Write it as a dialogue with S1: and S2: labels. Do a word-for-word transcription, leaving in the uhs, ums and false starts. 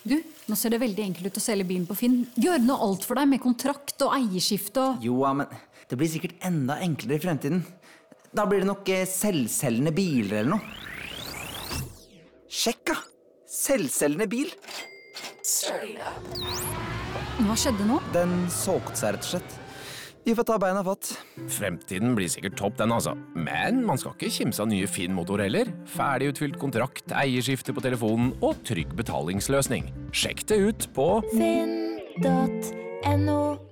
S1: Du, nå ser det veldig enkelt ut å selge bilen på Finn. Gjør nå alt for deg med kontrakt og eierskifte og...
S2: Jo, men det blir sikkert enda enklere i fremtiden. Da blir det nok eh, selvselgende biler eller noe. Sjekk da! Selvselgende bil.
S1: Hva skjedde nå?
S2: Den solgte seg rett og slett. Vi får ta beina fatt.
S3: Fremtiden blir sikkert topp den altså. Men man skal ikke kimse av nye Finn-motor heller. Ferdig utfylt kontrakt, eierskifte på telefonen og trygg betalingsløsning. Sjekk det ut på
S4: finn punktum no.